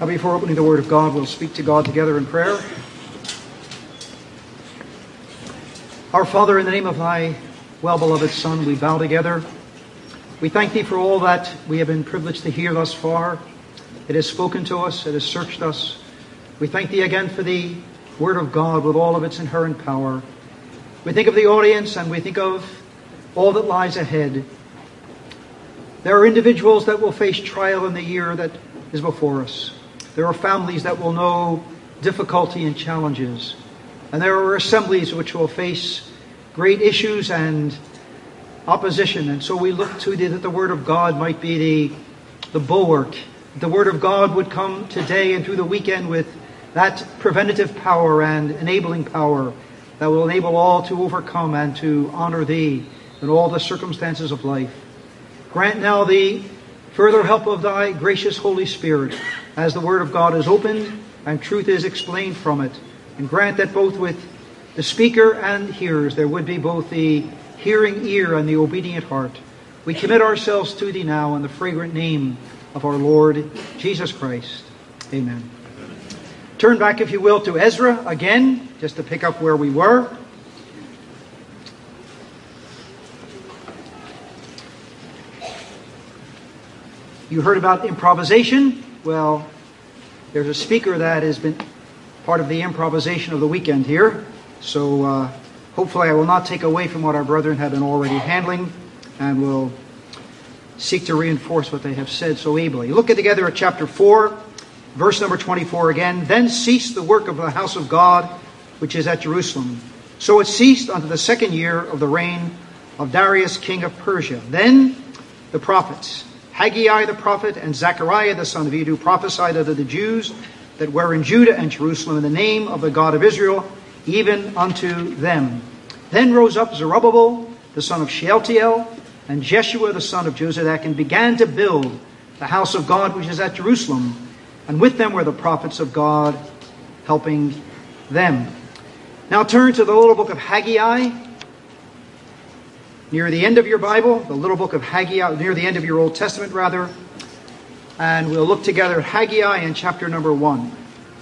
Now, before opening the Word of God, we'll speak to God together in prayer. Our Father, in the name of Thy well-beloved Son, we bow together. We thank Thee for all that we have been privileged to hear thus far. It has spoken to us. It has searched us. We thank Thee again for the Word of God with all of its inherent power. We think of the audience and we think of all that lies ahead. There are individuals that will face trial in the year that is before us. There are families that will know difficulty and challenges. And there are assemblies which will face great issues and opposition. And so we look to Thee that the Word of God might be the bulwark. The Word of God would come today and through the weekend with that preventative power and enabling power that will enable all to overcome and to honor Thee in all the circumstances of life. Grant now the further help of Thy gracious Holy Spirit as the Word of God is opened and truth is explained from it. And grant that both with the speaker and hearers there would be both the hearing ear and the obedient heart. We commit ourselves to Thee now in the fragrant name of our Lord Jesus Christ. Amen. Turn back, if you will, to Ezra again, just to pick up where we were. You heard about improvisation. Well, there's a speaker that has been part of the improvisation of the weekend here. So hopefully I will not take away from what our brethren have been already handling, and will seek to reinforce what they have said so ably. Look together at chapter 4, verse number 24 again. Then ceased the work of the house of God, which is at Jerusalem. So it ceased unto the 2nd year of the reign of Darius, king of Persia. Then the prophets, Haggai the prophet and Zechariah the son of Iddo, prophesied unto the Jews that were in Judah and Jerusalem in the name of the God of Israel, even unto them. Then rose up Zerubbabel the son of Shealtiel and Jeshua the son of Jozadak, and began to build the house of God which is at Jerusalem. And with them were the prophets of God helping them. Now turn to the little book of Haggai, near the end of your Bible, the little book of Haggai, near the end of your Old Testament rather. And we'll look together at Haggai in chapter number 1.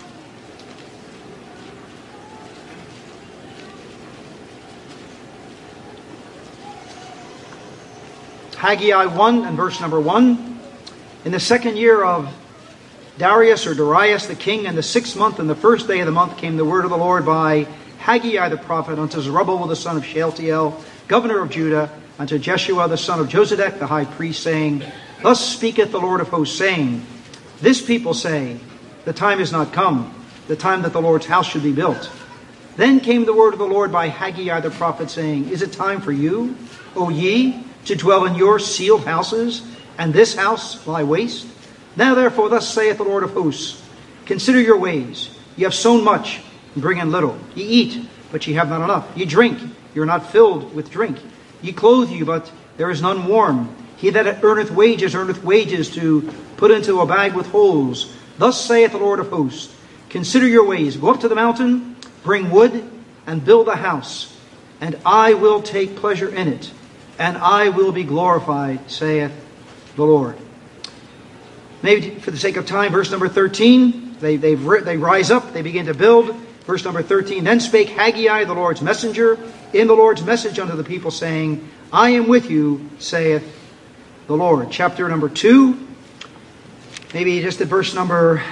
Haggai 1 and verse number 1. In the 2nd year of Darius or Darius the king, in the 6th month and the 1st day of the month, came the word of the Lord by Haggai the prophet unto Zerubbabel the son of Shealtiel, governor of Judah, unto Jeshua the son of Jozadak the high priest, saying, Thus speaketh the Lord of hosts, saying, This people say, The time is not come, the time that the Lord's house should be built. Then came the word of the Lord by Haggai the prophet, saying, Is it time for you, O ye, to dwell in your sealed houses, and this house lie waste? Now therefore thus saith the Lord of hosts, Consider your ways. Ye have sown much, and bring in little. Ye eat, but ye have not enough. Ye drink, ye are not filled with drink. Ye clothe you, but there is none warm. He that earneth wages to put into a bag with holes. Thus saith the Lord of hosts, Consider your ways. Go up to the mountain, bring wood, and build a house, and I will take pleasure in it, and I will be glorified, saith the Lord. Maybe for the sake of time, verse number 13, they rise up, they begin to build. Verse number 13, Then spake Haggai the Lord's messenger in the Lord's message unto the people, saying, I am with you, saith the Lord. Chapter number 2, maybe just at verse number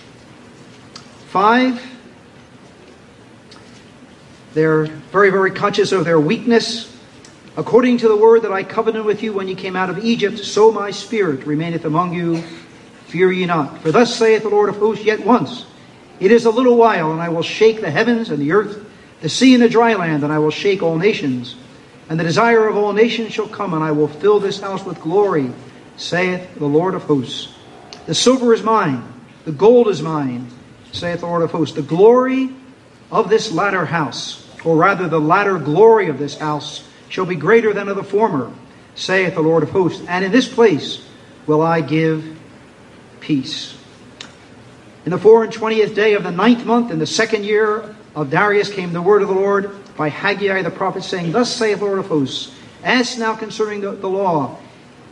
5. They're very, very conscious of their weakness. According to the word that I covenanted with you when you came out of Egypt, so my spirit remaineth among you. Fear ye not. For thus saith the Lord of hosts, Yet once, it is a little while, and I will shake the heavens and the earth, the sea and the dry land, and I will shake all nations. And the desire of all nations shall come, and I will fill this house with glory, saith the Lord of hosts. The silver is mine, the gold is mine, saith the Lord of hosts. The glory of this latter house, or rather the latter glory of this house, shall be greater than of the former, saith the Lord of hosts. And in this place will I give peace. In the 24th day of the 9th month, in the 2nd year of Darius, came the word of the Lord by Haggai the prophet, saying, Thus saith the Lord of hosts, Ask now concerning the law,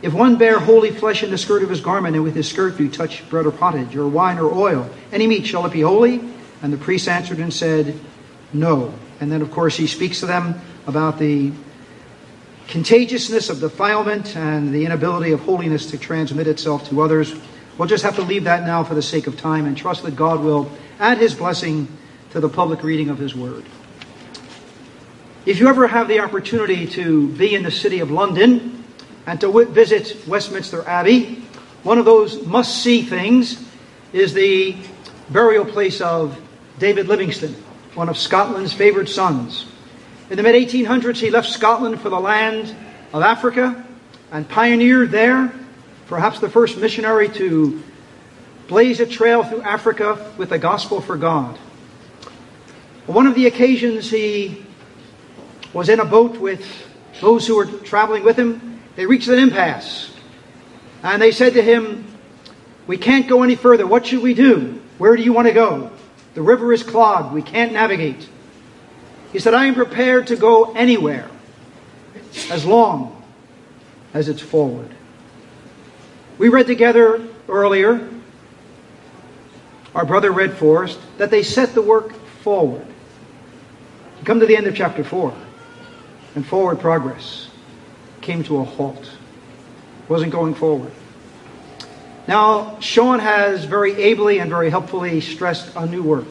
If one bear holy flesh in the skirt of his garment, and with his skirt do touch bread or pottage, or wine or oil, any meat, shall it be holy? And the priest answered and said, no. And then, of course, he speaks to them about the contagiousness of defilement and the inability of holiness to transmit itself to others. We'll just have to leave that now for the sake of time and trust that God will add his blessing to the public reading of his word. If you ever have the opportunity to be in the city of London and to visit Westminster Abbey, one of those must-see things is the burial place of David Livingstone, one of Scotland's favored sons. In the mid-1800s, he left Scotland for the land of Africa and pioneered there, perhaps the first missionary to blaze a trail through Africa with the gospel for God. On one of the occasions, he was in a boat with those who were traveling with him. They reached an impasse, and they said to him, we can't go any further. What should we do? Where do you want to go? The river is clogged. We can't navigate. He said, I am prepared to go anywhere as long as it's forward. We read together earlier, our brother read for us, that they set the work forward. You come to the end of chapter 4, and forward progress came to a halt. Wasn't going forward. Now, Sean has very ably and very helpfully stressed a new work.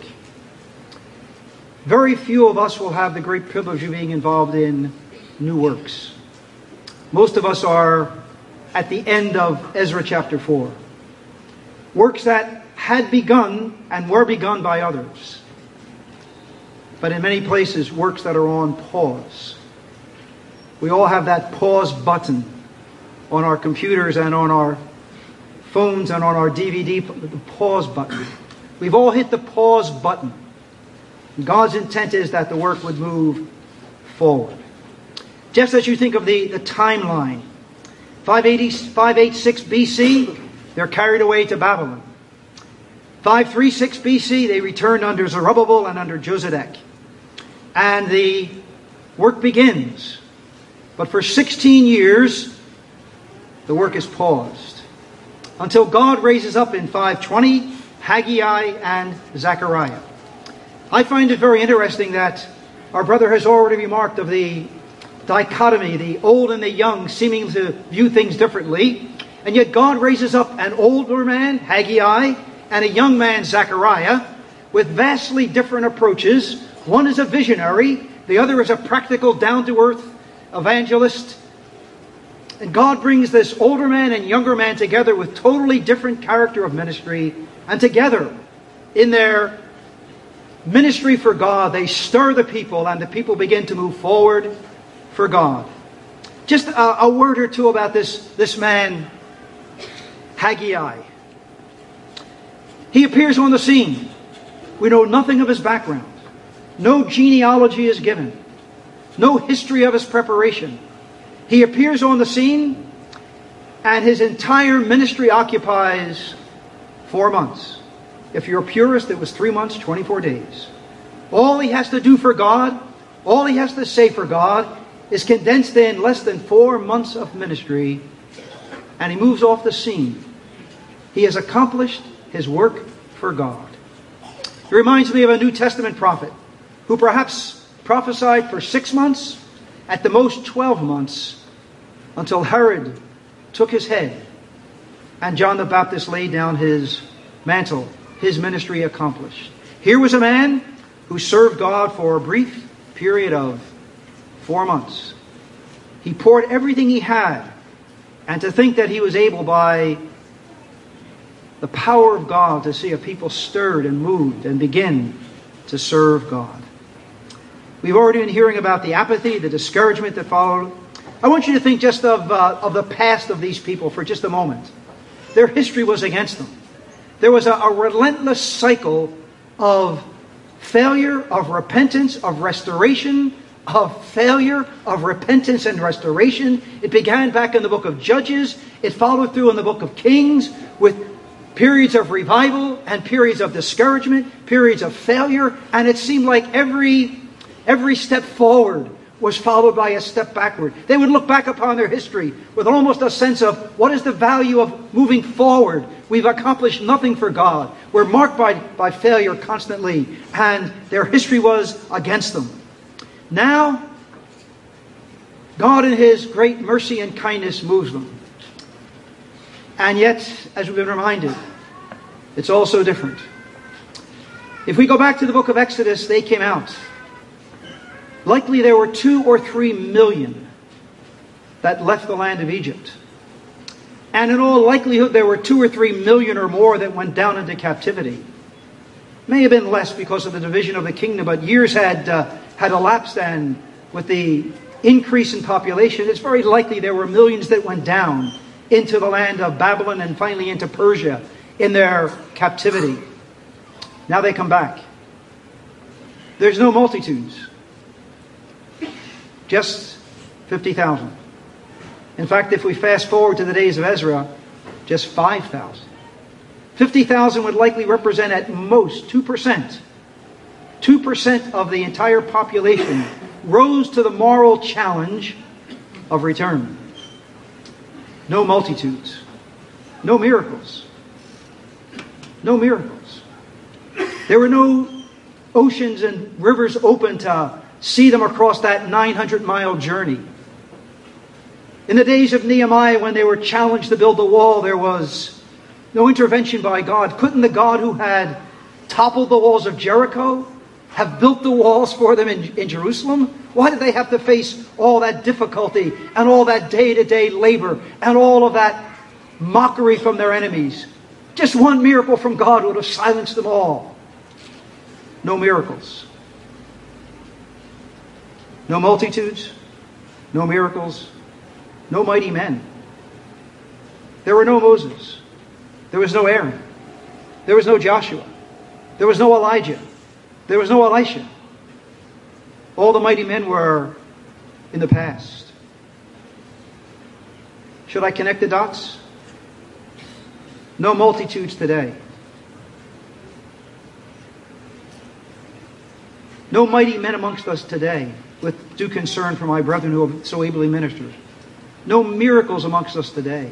Very few of us will have the great privilege of being involved in new works. Most of us are at the end of Ezra chapter 4. Works that had begun and were begun by others. But in many places, works that are on pause. We all have that pause button on our computers and on our phones and on our DVD, the pause button. We've all hit the pause button. And God's intent is that the work would move forward. Just as you think of the timeline, 586 BC, they're carried away to Babylon. 536 BC, they returned under Zerubbabel and under Josedek. And the work begins. But for 16 years, the work is paused. Until God raises up in 520, Haggai and Zechariah. I find it very interesting that our brother has already remarked of the dichotomy, the old and the young seeming to view things differently. And yet God raises up an older man, Haggai, and a young man, Zechariah, with vastly different approaches. One is a visionary, the other is a practical, down-to-earth evangelist. And God brings this older man and younger man together with totally different character of ministry. And together, in their ministry for God, they stir the people, and the people begin to move forward for God. Just a word or two about this man, Haggai. He appears on the scene. We know nothing of his background. No genealogy is given. No history of his preparation. He appears on the scene, and his entire ministry occupies 4 months. If you're a purist, it was 3 months, 24 days. All he has to do for God, all he has to say for God, is condensed in less than 4 months of ministry, and he moves off the scene. He has accomplished his work for God. It reminds me of a New Testament prophet who perhaps prophesied for 6 months, at the most 12 months, until Herod took his head and John the Baptist laid down his mantle, his ministry accomplished. Here was a man who served God for a brief period of 4 months. He poured everything he had, and to think that he was able by the power of God to see a people stirred and moved and begin to serve God. We've already been hearing about the apathy, the discouragement that followed. I want you to think just of the past of these people for just a moment. Their history was against them. There was a relentless cycle of failure, of repentance, of restoration, of failure, of repentance and restoration. It began back in the book of Judges. It followed through in the book of Kings with periods of revival and periods of discouragement, periods of failure. And it seemed like every step forward was followed by a step backward. They would look back upon their history with almost a sense of, what is the value of moving forward? We've accomplished nothing for God. We're marked by failure constantly, and their history was against them. Now, God in His great mercy and kindness moves them. And yet, as we've been reminded, it's also different. If we go back to the book of Exodus, they came out. Likely there were 2 or 3 million that left the land of Egypt. And in all likelihood there were 2 or 3 million or more that went down into captivity. May have been less because of the division of the kingdom, but years had elapsed, and with the increase in population, it's very likely there were millions that went down into the land of Babylon and finally into Persia in their captivity. Now they come back. There's no multitudes. Just 50,000. In fact, if we fast forward to the days of Ezra, just 5,000. 50,000 would likely represent at most 2%. 2% of the entire population rose to the moral challenge of return. No multitudes. No miracles. No miracles. There were no oceans and rivers open to see them across that 900-mile journey. In the days of Nehemiah, when they were challenged to build the wall, there was no intervention by God. Couldn't the God who had toppled the walls of Jericho have built the walls for them in Jerusalem? Why did they have to face all that difficulty and all that day-to-day labor and all of that mockery from their enemies? Just one miracle from God would have silenced them all. No miracles. No multitudes. No miracles. No mighty men. There were no Moses. There was no Aaron. There was no Joshua. There was no Elijah. There was no Elisha. All the mighty men were in the past. Should I connect the dots? No multitudes today. No mighty men amongst us today, with due concern for my brethren who have so ably ministered. No miracles amongst us today.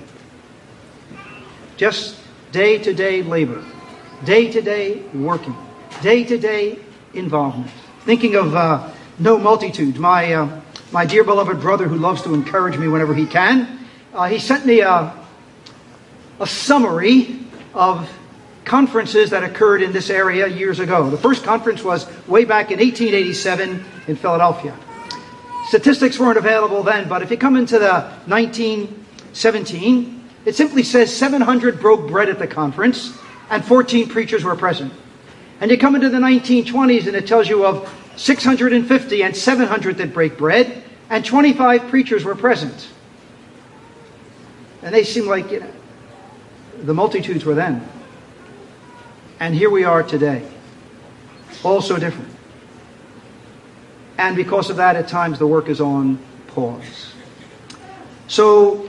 Just day-to-day labor. Day-to-day working. Day-to-day involvement. Thinking of no multitudes. My dear beloved brother who loves to encourage me whenever he can, he sent me a summary of conferences that occurred in this area years ago. The first conference was way back in 1887 in Philadelphia. Statistics weren't available then, but if you come into the 1917, it simply says 700 broke bread at the conference and 14 preachers were present. And you come into the 1920s and it tells you of 650 and 700 that break bread and 25 preachers were present. And they seem like, the multitudes were then. And here we are today. All so different. And because of that, at times the work is on pause. So,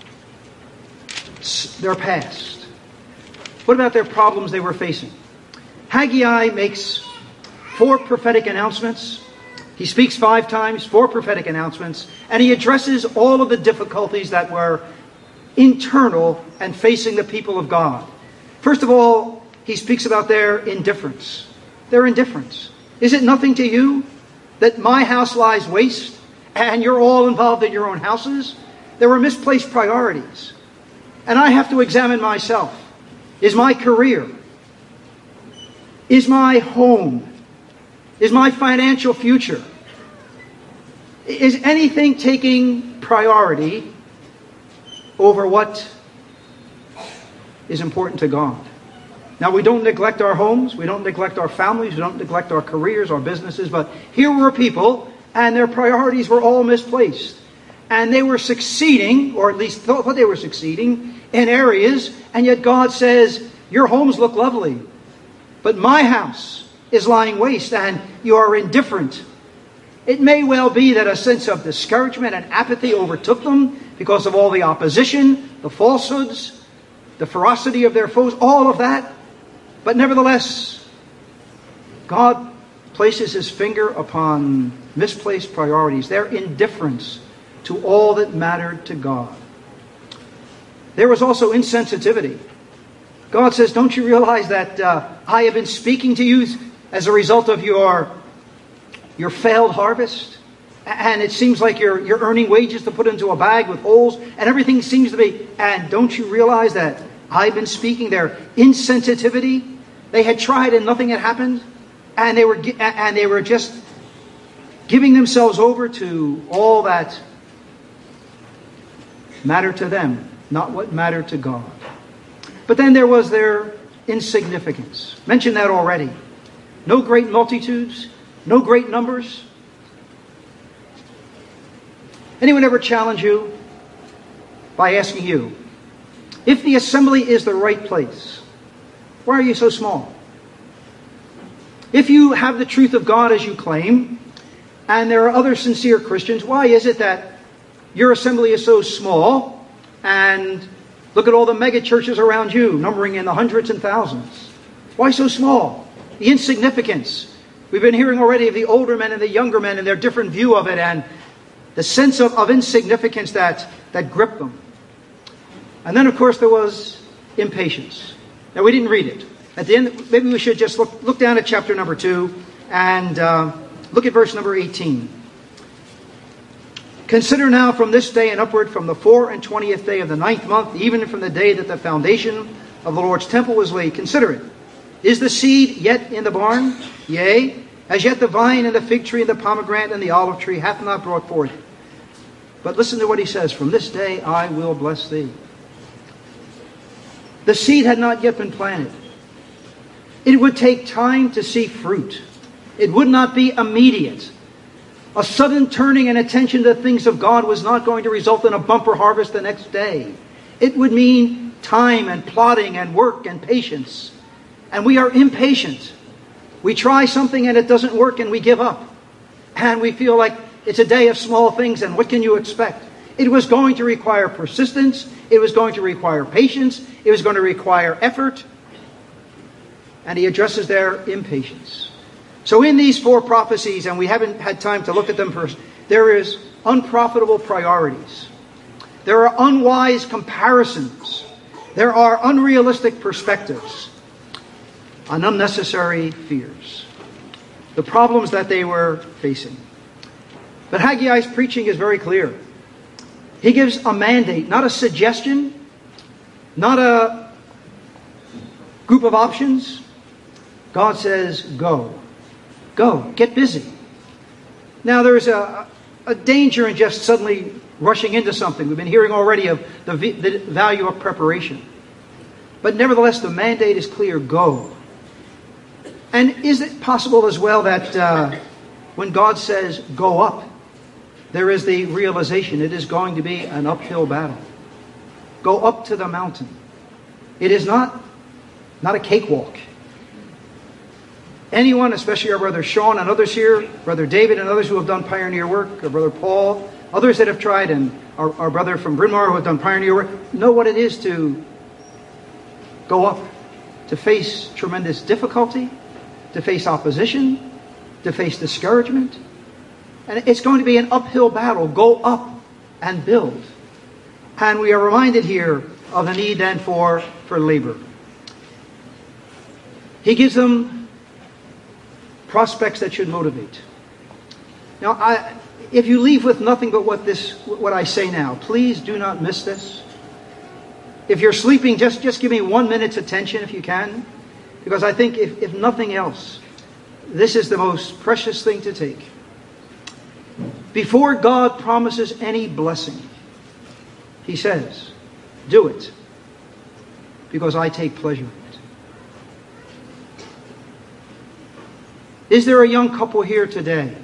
they're past. What about their problems they were facing? Haggai makes 4 prophetic announcements. He speaks 5 times, 4 prophetic announcements, and he addresses all of the difficulties that were internal and facing the people of God. First of all, he speaks about their indifference. Their indifference. Is it nothing to you that my house lies waste and you're all involved in your own houses? There were misplaced priorities. And I have to examine myself. Is my career? Is my home? Is my financial future? Is anything taking priority over what is important to God? Now, we don't neglect our homes, we don't neglect our families, we don't neglect our careers, our businesses, but here were people, and their priorities were all misplaced. And they were succeeding, or at least thought they were succeeding, in areas, and yet God says, your homes look lovely, but my house is lying waste, and you are indifferent. It may well be that a sense of discouragement and apathy overtook them because of all the opposition, the falsehoods, the ferocity of their foes, all of that. But nevertheless, God places his finger upon misplaced priorities, their indifference to all that mattered to God. There was also insensitivity. God says, don't you realize that I have been speaking to you as a result of your failed harvest? And it seems like you're earning wages to put into a bag with holes, and everything seems to be, and don't you realize that I've been speaking? Their insensitivity, they had tried and nothing had happened, and they were just giving themselves over to all that mattered to them, not what mattered to God. But then there was their insignificance. Mentioned that already. No great multitudes, no great numbers. Anyone ever challenge you by asking you, if the assembly is the right place, why are you so small? If you have the truth of God as you claim, and there are other sincere Christians, why is it that your assembly is so small? And look at all the mega churches around you, numbering in the hundreds and thousands. Why so small? The insignificance. We've been hearing already of the older men and the younger men and their different view of it, and the sense of insignificance that gripped them. And then, of course, there was impatience. Now, we didn't read it. At the end, maybe we should just look down at chapter number 2 and look at verse number 18. Consider now from this day and upward, from the 24th day of the 9th month, even from the day that the foundation of the Lord's temple was laid. Consider it. Is the seed yet in the barn? Yea, as yet the vine and the fig tree and the pomegranate and the olive tree hath not brought forth. But listen to what he says. From this day I will bless thee. The seed had not yet been planted. It would take time to see fruit. It would not be immediate. A sudden turning and attention to the things of God was not going to result in a bumper harvest the next day. It would mean time and plodding and work and patience. And we are impatient. We try something and it doesn't work and we give up. And we feel like it's a day of small things and what can you expect? It was going to require persistence. It was going to require patience. It was going to require effort. And he addresses their impatience. So in these 4 prophecies, and we haven't had time to look at them first, there is unprofitable priorities. There are unwise comparisons. There are unrealistic perspectives. And unnecessary fears. The problems that they were facing. But Haggai's preaching is very clear. He gives a mandate, not a suggestion, not a group of options. God says, go. Go. Get busy. Now there's a danger in just suddenly rushing into something. We've been hearing already of the value of preparation. But nevertheless, the mandate is clear. Go. And is it possible as well that when God says, go up, there is the realization it is going to be an uphill battle. Go up to the mountain. It is not a cakewalk. Anyone, especially our brother Sean and others here, brother David and others who have done pioneer work, our brother Paul, others that have tried, and our brother from Bryn Mawr who have done pioneer work, know what it is to go up, to face tremendous difficulty, to face opposition, to face discouragement. And it's going to be an uphill battle. Go up and build. And we are reminded here of the need then for labor. He gives them prospects that should motivate. Now, if you leave with nothing but what I say now, please do not miss this. If you're sleeping, just give me 1 minute's attention if you can. Because I think if nothing else, this is the most precious thing to take. Before God promises any blessing, He says, do it, because I take pleasure in it. Is there a young couple here today?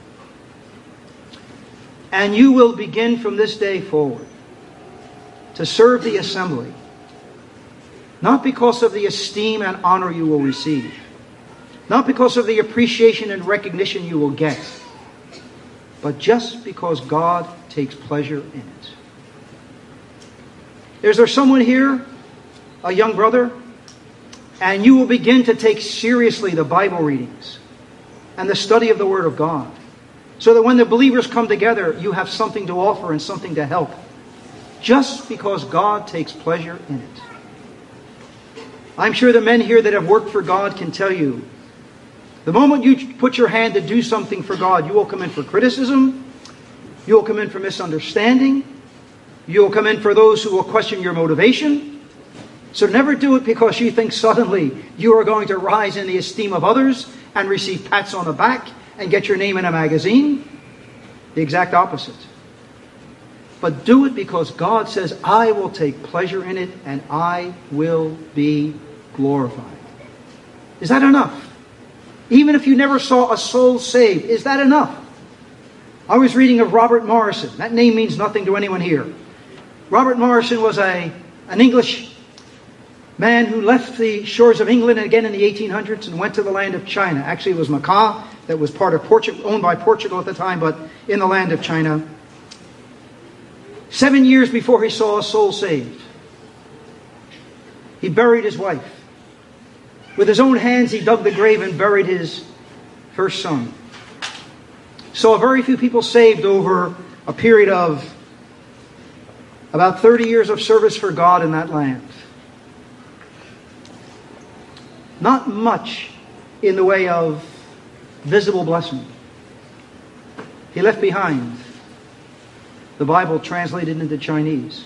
And you will begin from this day forward to serve the assembly, not because of the esteem and honor you will receive, not because of the appreciation and recognition you will get, but just because God takes pleasure in it. Is there someone here, a young brother, and you will begin to take seriously the Bible readings, and the study of the Word of God. So that when the believers come together, you have something to offer and something to help. Just because God takes pleasure in it. I'm sure the men here that have worked for God can tell you, the moment you put your hand to do something for God, you will come in for criticism, you will come in for misunderstanding, you will come in for those who will question your motivation. So never do it because you think suddenly you are going to rise in the esteem of others and receive pats on the back and get your name in a magazine. The exact opposite. But do it because God says, I will take pleasure in it and I will be glorified. Is that enough? Even if you never saw a soul saved, is that enough? I was reading of Robert Morrison. That name means nothing to anyone here. Robert Morrison was an English man who left the shores of England again in the 1800s and went to the land of China. Actually, it was Macau that was part of Portugal, owned by Portugal at the time, but in the land of China. 7 years before he saw a soul saved, he buried his wife. With his own hands, he dug the grave and buried his first son. Saw very few people saved over a period of about 30 years of service for God in that land. Not much in the way of visible blessing. He left behind the Bible translated into Chinese.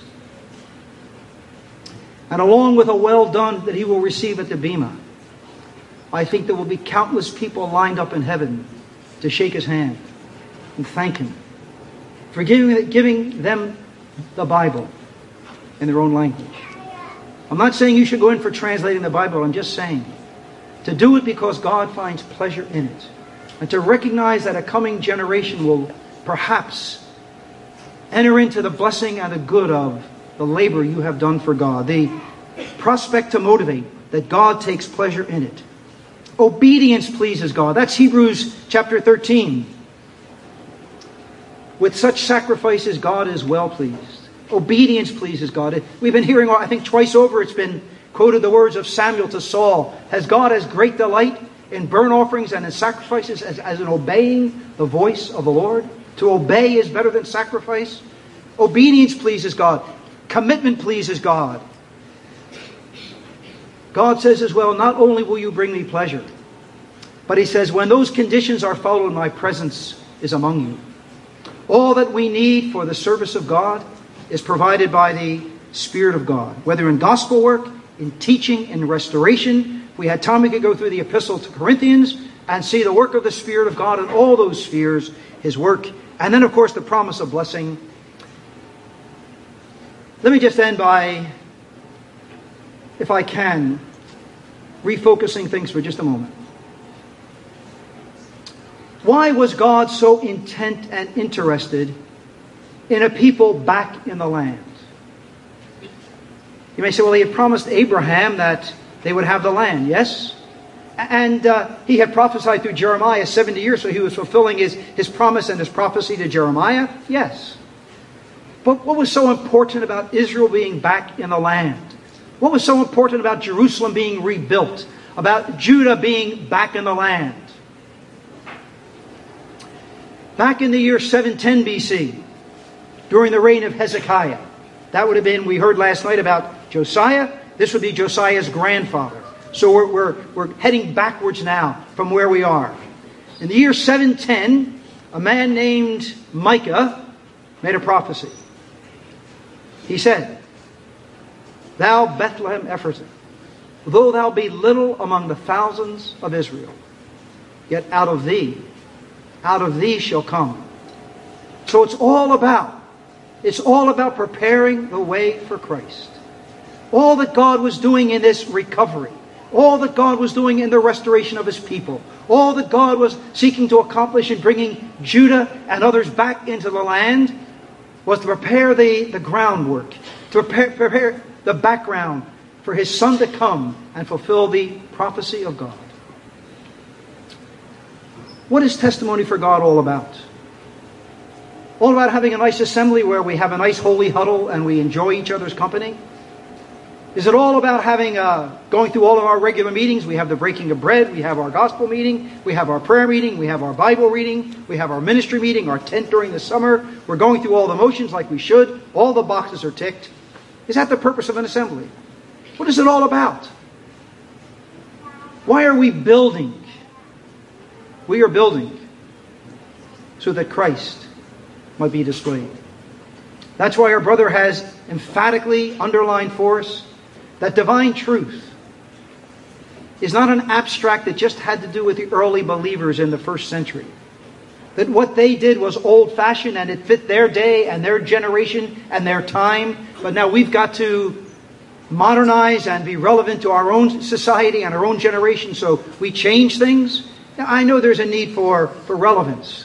And along with a well done that he will receive at the Bema, I think there will be countless people lined up in heaven to shake his hand and thank him for giving them the Bible in their own language. I'm not saying you should go in for translating the Bible. I'm just saying to do it because God finds pleasure in it. And to recognize that a coming generation will perhaps enter into the blessing and the good of the labor you have done for God. The prospect to motivate that God takes pleasure in it. Obedience pleases God. That's Hebrews chapter 13. With such sacrifices, God is well pleased. Obedience pleases God. We've been hearing, I think twice over, it's been quoted the words of Samuel to Saul. Has God as great delight in burnt offerings and in sacrifices as in obeying the voice of the Lord? To obey is better than sacrifice. Obedience pleases God. Commitment pleases God. God says as well, not only will you bring me pleasure, but he says, when those conditions are followed, my presence is among you. All that we need for the service of God is provided by the Spirit of God, whether in gospel work, in teaching, in restoration. If we had time, we could go through the epistle to Corinthians and see the work of the Spirit of God in all those spheres, his work. And then, of course, the promise of blessing. Let me just end by, if I can, refocusing things for just a moment. Why was God so intent and interested in a people back in the land? You may say, well, he had promised Abraham that they would have the land. Yes. And he had prophesied through Jeremiah 70 years, so he was fulfilling his promise and his prophecy to Jeremiah. Yes. But what was so important about Israel being back in the land? What was so important about Jerusalem being rebuilt? About Judah being back in the land? Back in the year 710 BC, during the reign of Hezekiah, that would have been, we heard last night about Josiah. This would be Josiah's grandfather. So we're heading backwards now from where we are. In the year 710, a man named Micah made a prophecy. He said, Thou Bethlehem Ephrathah, though thou be little among the thousands of Israel, yet out of thee shall come. So it's all about preparing the way for Christ. All that God was doing in this recovery, all that God was doing in the restoration of his people, all that God was seeking to accomplish in bringing Judah and others back into the land, was to prepare the groundwork, to prepare the background for his Son to come and fulfill the prophecy of God. What is testimony for God all about? All about having a nice assembly where we have a nice holy huddle and we enjoy each other's company? Is it all about having going through all of our regular meetings? We have the breaking of bread, we have our gospel meeting, we have our prayer meeting, we have our Bible reading, we have our ministry meeting, our tent during the summer. We're going through all the motions like we should. All the boxes are ticked. Is that the purpose of an assembly? What is it all about? Why are we building? We are building so that Christ might be displayed. That's why our brother has emphatically underlined for us that divine truth is not an abstract that just had to do with the early believers in the first century. That what they did was old-fashioned and it fit their day and their generation and their time. But now we've got to modernize and be relevant to our own society and our own generation, so we change things. Now, I know there's a need for relevance.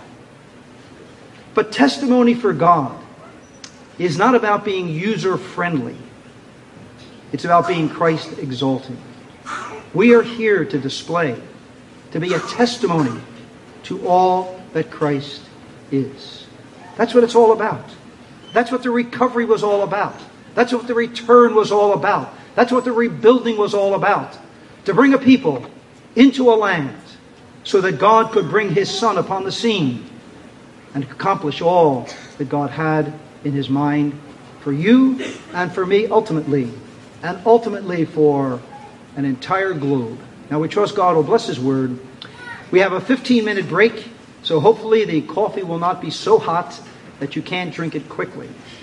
But testimony for God is not about being user-friendly. It's about being Christ-exalting. We are here to display, to be a testimony to all that Christ is. That's what it's all about. That's what the recovery was all about. That's what the return was all about. That's what the rebuilding was all about. To bring a people into a land so that God could bring His Son upon the scene and accomplish all that God had in His mind for you and for me ultimately, and ultimately for an entire globe. Now we trust God will bless His Word. We have a 15-minute break, so hopefully the coffee will not be so hot that you can't drink it quickly.